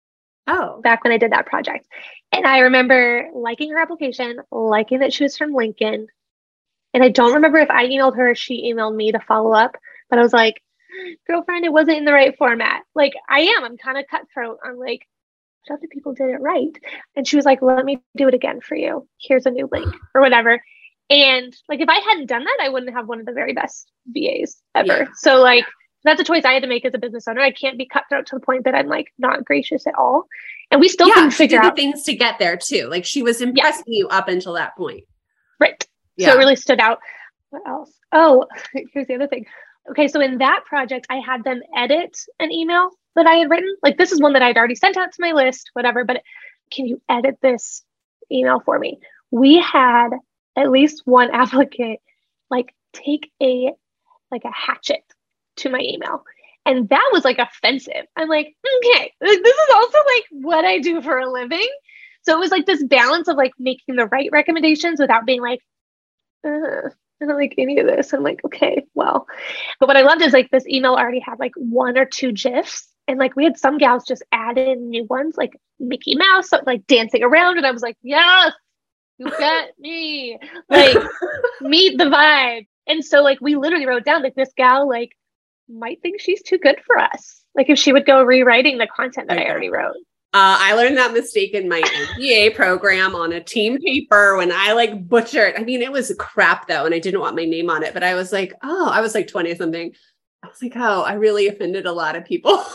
Oh, back when I did that project. And I remember liking her application, liking that she was from Lincoln. And I don't remember if I emailed her or she emailed me to follow up, but I was like, girlfriend, it wasn't in the right format. Like I am, I'm kind of cutthroat. I'm like, other people did it right. And she was like, let me do it again for you. Here's a new link or whatever. And like, if I hadn't done that, I wouldn't have one of the very best V As ever. Yeah. So like, that's a choice I had to make as a business owner. I can't be cutthroat to the point that I'm like not gracious at all. And we still yeah, couldn't figure she did out the things to get there too. Like she was impressing yeah. you up until that point. Right. Yeah. So it really stood out. What else? Oh, here's the other thing. Okay. So in that project, I had them edit an email that I had written. Like this is one that I'd already sent out to my list, whatever, but can you edit this email for me? We had at least one applicant like take a, like a hatchet to my email. And that was like offensive. I'm like, okay, this is also like what I do for a living. So it was like this balance of like making the right recommendations without being like, uh, I don't like any of this. I'm like, okay, well, but what I loved is like this email already had like one or two GIFs. And like we had some gals just add in new ones, like Mickey Mouse, so, like dancing around. And I was like, yes, you got me. Like, meet the vibe. And so like we literally wrote down like this gal, like, might think she's too good for us. Like if she would go rewriting the content that okay. I already wrote. Uh, I learned that mistake in my M B A program on a team paper when I like butchered. I mean, it was crap though. And I didn't want my name on it, but I was like, oh, I was like twenty something. I was like, oh, I really offended a lot of people.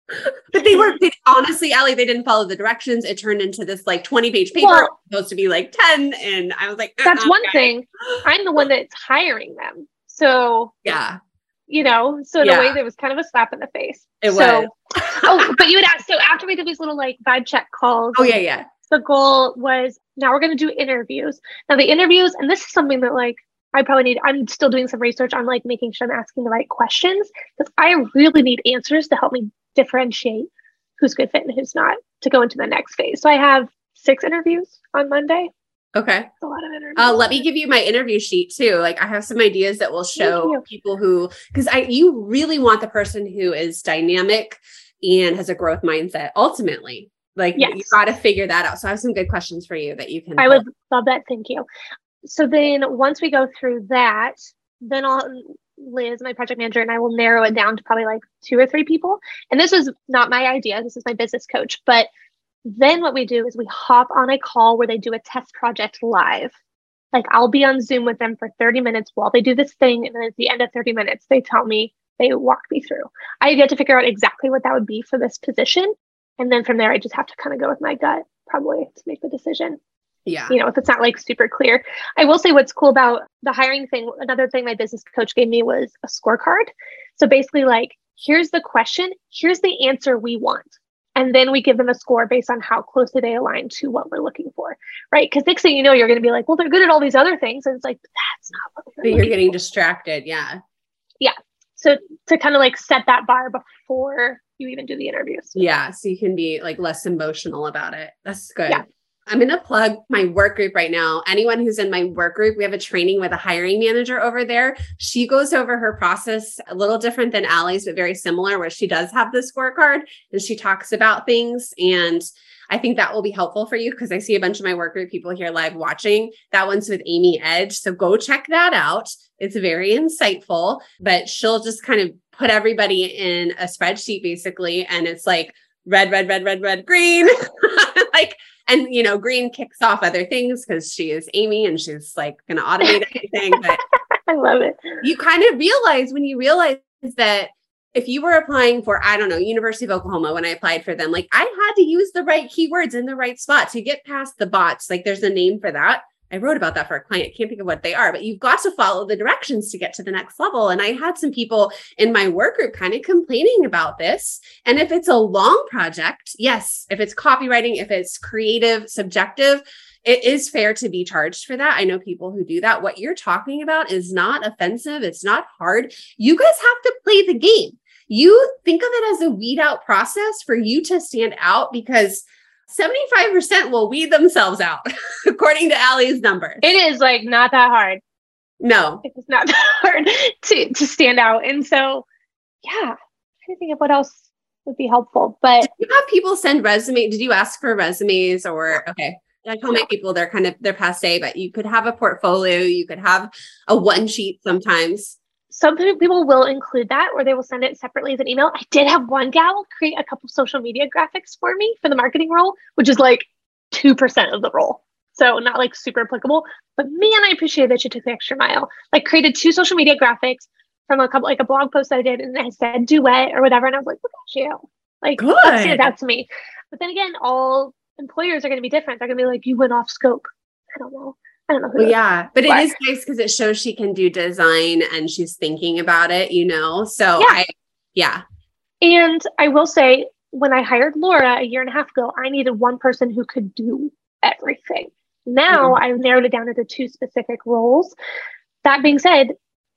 But they were, they, honestly, Allie, they didn't follow the directions. It turned into this like twenty page paper. Well, it was supposed to be like ten. And I was like, uh-uh, that's one guys. thing. I'm the one that's hiring them. So yeah, you know, so in yeah. a way there was kind of a slap in the face. It so, was. oh, but you would ask, so after we did these little like vibe check calls. Oh yeah, yeah. The goal was now we're going to do interviews. Now the interviews, and this is something that like, I probably need, I'm still doing some research on like making sure I'm asking the right questions because I really need answers to help me differentiate who's good fit and who's not to go into the next phase. So I have six interviews on Monday. Okay. That's a lot of interviews. Uh, let me give you my interview sheet too. Like I have some ideas that will show people who, because I, you really want the person who is dynamic and has a growth mindset ultimately. Like yes. you got to figure that out. So I have some good questions for you that you can. I would love that. Thank you. So then once we go through that, then I'll, Liz, my project manager, and I will narrow it down to probably like two or three people. And this was not my idea. This is my business coach. But then what we do is we hop on a call where they do a test project live. Like I'll be on Zoom with them for thirty minutes while they do this thing. And then at the end of thirty minutes, they tell me, they walk me through. I get to figure out exactly what that would be for this position. And then from there, I just have to kind of go with my gut probably to make the decision. Yeah. You know, if it's not like super clear. I will say what's cool about the hiring thing. Another thing my business coach gave me was a scorecard. So basically like, here's the question, here's the answer we want. And then we give them a score based on how closely they align to what we're looking for. Right. Because next thing you know, you're going to be like, well, they're good at all these other things. And it's like, that's not what we're But you're getting for. distracted. Yeah. Yeah. So to kind of like set that bar before you even do the interviews. Yeah. So you can be like less emotional about it. That's good. Yeah. I'm going to plug my work group right now. Anyone who's in my work group, we have a training with a hiring manager over there. She goes over her process a little different than Allie's, but very similar, where she does have the scorecard and she talks about things. And I think that will be helpful for you because I see a bunch of my work group people here live watching. That one's with Amy Edge. So go check that out. It's very insightful, but she'll just kind of put everybody in a spreadsheet basically. And it's like red, red, red, red, red, green. like, And, you know, green kicks off other things because she is Amy and she's like going to automate everything. But I love it. You kind of realize when you realize that if you were applying for, I don't know, University of Oklahoma, when I applied for them, like I had to use the right keywords in the right spot to get past the bots. Like there's a name for that. I wrote about that for a client. I can't think of what they are, but you've got to follow the directions to get to the next level. And I had some people in my work group kind of complaining about this. And if it's a long project, yes, if it's copywriting, if it's creative, subjective, it is fair to be charged for that. I know people who do that. What you're talking about is not offensive. It's not hard. You guys have to play the game. You think of it as a weed out process for you to stand out because seventy-five percent will weed themselves out, according to Allie's numbers. It is like not that hard. No. It's not that hard to, to stand out. And so, yeah, I'm trying to think of what else would be helpful. But did you have people send resume? Did you ask for resumes or, okay. I tell my people they're kind of, they're passe, but you could have a portfolio. You could have a one sheet sometimes. Some people will include that or they will send it separately as an email. I did have one gal create a couple social media graphics for me for the marketing role, which is like two percent of the role. So not like super applicable, but man, I appreciate that she took the extra mile, like created two social media graphics from a couple, like a blog post I did and I said duet or whatever. And I was like, look at you. Like, good. That stands out to me. But then again, all employers are going to be different. They're going to be like, you went off scope. I don't know. I don't know. Who well, yeah, but it but. is nice because it shows she can do design and she's thinking about it, you know? So yeah. I, yeah. And I will say when I hired Laura a year and a half ago, I needed one person who could do everything. Now mm-hmm. I've narrowed it down into two specific roles. That being said,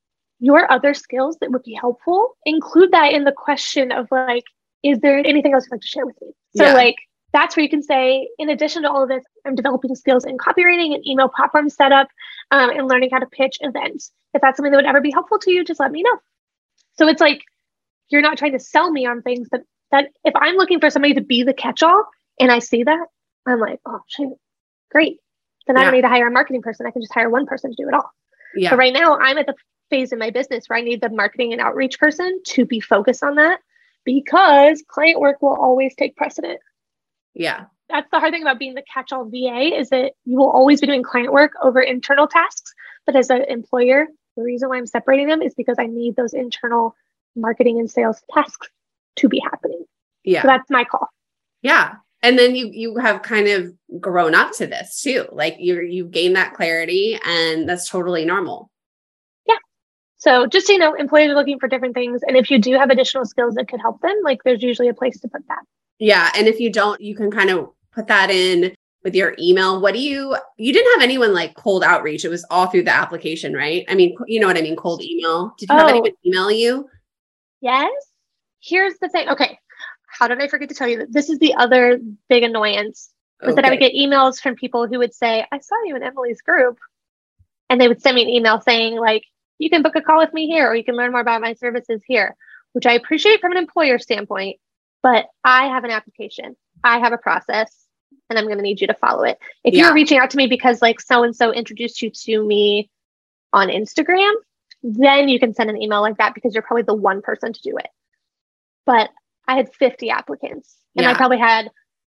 your other skills that would be helpful, include that in the question of like, is there anything else you'd like to share with me? So yeah. like, that's where you can say, in addition to all of this, I'm developing skills in copywriting and email platform setup um, and learning how to pitch events. If that's something that would ever be helpful to you, just let me know. So it's like, you're not trying to sell me on things that, that if I'm looking for somebody to be the catch-all and I see that, I'm like, oh, shoot, great. Then yeah. I don't need to hire a marketing person. I can just hire one person to do it all. Yeah. But right now I'm at the phase in my business where I need the marketing and outreach person to be focused on that because client work will always take precedent. Yeah. That's the hard thing about being the catch-all V A is that you will always be doing client work over internal tasks. But as an employer, the reason why I'm separating them is because I need those internal marketing and sales tasks to be happening. Yeah. So that's my call. Yeah. And then you you have kind of grown up to this too. Like you you gain that clarity, and that's totally normal. Yeah. So just so you know, employers are looking for different things. And if you do have additional skills that could help them, like there's usually a place to put that. Yeah. And if you don't, you can kind of put that in with your email. What do you, you didn't have anyone like cold outreach. It was all through the application, right? I mean, you know what I mean? Cold email. Did you oh, have anyone email you? Yes. Here's the thing. Okay. How did I forget to tell you that this is the other big annoyance was okay. that I would get emails from people who would say, I saw you in Emily's group. And they would send me an email saying like, you can book a call with me here, or you can learn more about my services here, which I appreciate from an employer standpoint, but I have an application. I have a process, and I'm going to need you to follow it. If yeah. you're reaching out to me because like so-and-so introduced you to me on Instagram, then you can send an email like that because you're probably the one person to do it. But I had fifty applicants, and yeah. I probably had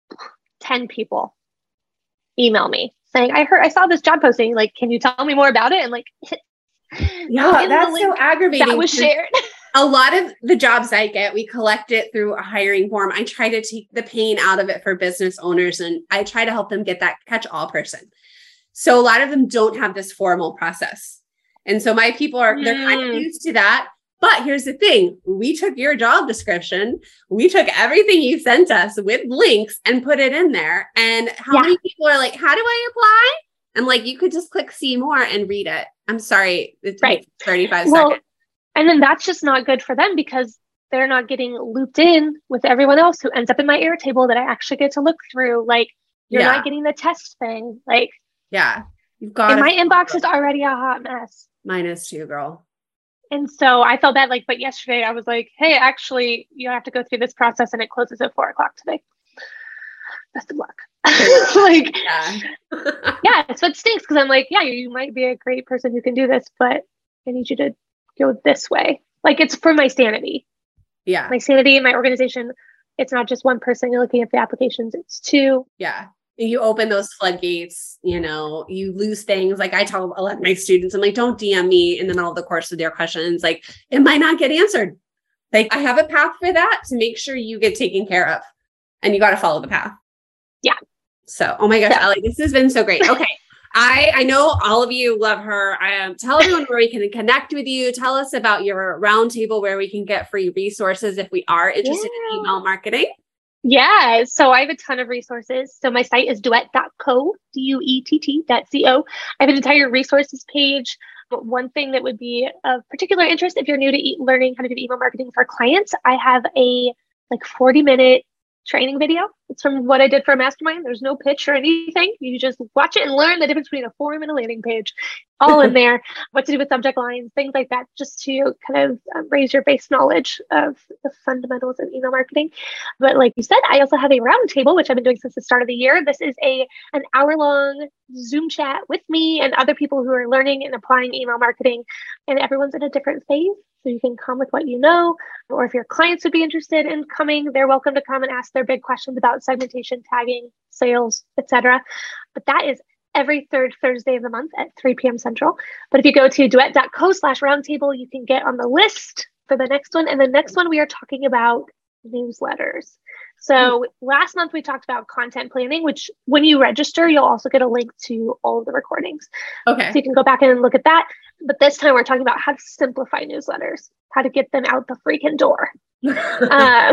ten people email me saying, I heard, I saw this job posting. Like, can you tell me more about it? And like, yeah, that's so aggravating. That was shared. A lot of the jobs I get, we collect it through a hiring form. I try to take the pain out of it for business owners, and I try to help them get that catch-all person. So a lot of them don't have this formal process. And so my people are, mm. they're kind of used to that. But here's the thing. We took your job description. We took everything you sent us with links and put it in there. And how yeah. many people are like, how do I apply? I'm like, you could just click see more and read it. I'm sorry. It's right. thirty-five well, seconds. And then that's just not good for them because they're not getting looped in with everyone else who ends up in my Airtable that I actually get to look through. Like you're yeah. not getting the test thing. Like, yeah, you've got and my inbox is already a hot mess. Mine is too, girl. And so I felt bad, like, but yesterday I was like, hey, actually, you have to go through this process and it closes at four o'clock today. Best of luck. like, yeah. yeah, so it stinks because I'm like, yeah, you might be a great person who can do this, but I need you to go this way. Like, it's for my sanity. Yeah. My sanity and my organization. It's not just one person you're looking at the applications, it's two. Yeah. You open those floodgates, you know, you lose things. Like I tell a lot of my students, I'm like, don't D M me in the middle of the course with their questions. Like it might not get answered. Like I have a path for that to make sure you get taken care of, and you got to follow the path. Yeah. So, oh my gosh, yeah. Ellie, this has been so great. Okay. I, I know all of you love her. I um, tell everyone where we can connect with you. Tell us about your roundtable where we can get free resources if we are interested yeah. in email marketing. Yeah. So I have a ton of resources. So my site is duet dot co, D U E T T dot C O. I have an entire resources page. But one thing that would be of particular interest if you're new to e- learning how to do email marketing for clients, I have a like forty minute training video. It's from what I did for a mastermind. There's no pitch or anything. You just watch it and learn the difference between a form and a landing page, all in there, what to do with subject lines, things like that, just to kind of um, raise your base knowledge of the fundamentals of email marketing. But like you said, I also have a roundtable, which I've been doing since the start of the year. This is a an hour long Zoom chat with me and other people who are learning and applying email marketing, and everyone's in a different phase. So you can come with what you know, or if your clients would be interested in coming, they're welcome to come and ask their big questions about segmentation, tagging, sales, et cetera. But that is every third Thursday of the month at three p.m. Central. But if you go to duet dot co slash roundtable, you can get on the list for the next one. And the next one, we are talking about newsletters. So mm-hmm. last month we talked about content planning, which when you register, you'll also get a link to all of the recordings. Okay. So you can go back and look at that. But this time we're talking about how to simplify newsletters, how to get them out the freaking door. um,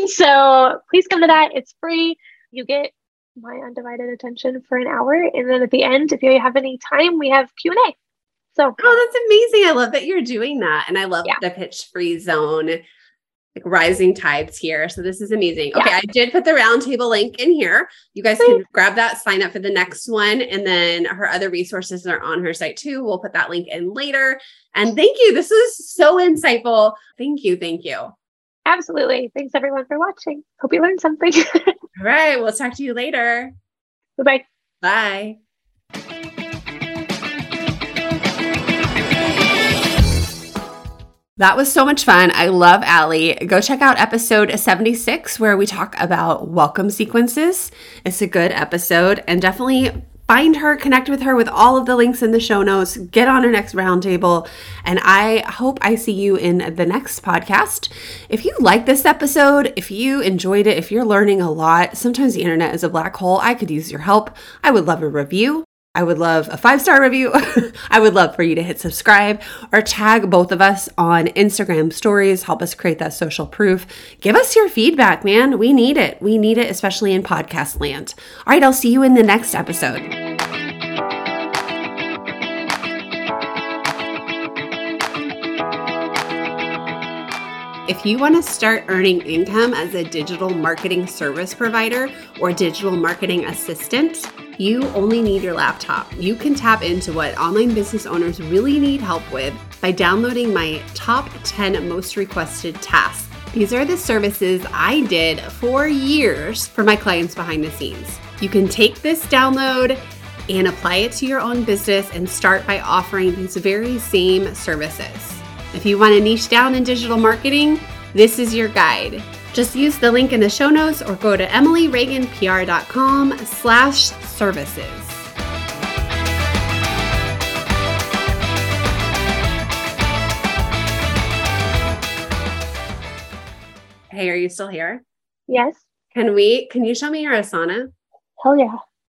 so please come to that. It's free. You get my undivided attention for an hour. And then at the end, if you have any time, we have Q and A. So, oh, that's amazing. I love that you're doing that. And I love yeah. the pitch free zone, like rising tides here. So this is amazing. Okay. Yeah. I did put the roundtable link in here. You guys can grab that, sign up for the next one. And then her other resources are on her site too. We'll put that link in later. And thank you. This is so insightful. Thank you. Thank you. Absolutely. Thanks everyone for watching. Hope you learned something. All right. We'll talk to you later. Bye-bye. Bye. That was so much fun. I love Allie. Go check out episode seventy-six where we talk about welcome sequences. It's a good episode, and definitely find her, connect with her with all of the links in the show notes, get on her next roundtable, and I hope I see you in the next podcast. If you like this episode, if you enjoyed it, if you're learning a lot, sometimes the internet is a black hole. I could use your help. I would love a review. I would love a five-star review. I would love for you to hit subscribe or tag both of us on Instagram stories. Help us create that social proof. Give us your feedback, man. We need it. We need it, especially in podcast land. All right, I'll see you in the next episode. If you want to start earning income as a digital marketing service provider or digital marketing assistant, you only need your laptop. You can tap into what online business owners really need help with by downloading my top ten most requested tasks. These are the services I did for years for my clients behind the scenes. You can take this download and apply it to your own business and start by offering these very same services. If you want to niche down in digital marketing, this is your guide. Just use the link in the show notes or go to emilyreaganpr.com slash services. Hey, are you still here? Yes. Can we, can you show me your Asana? Hell yeah.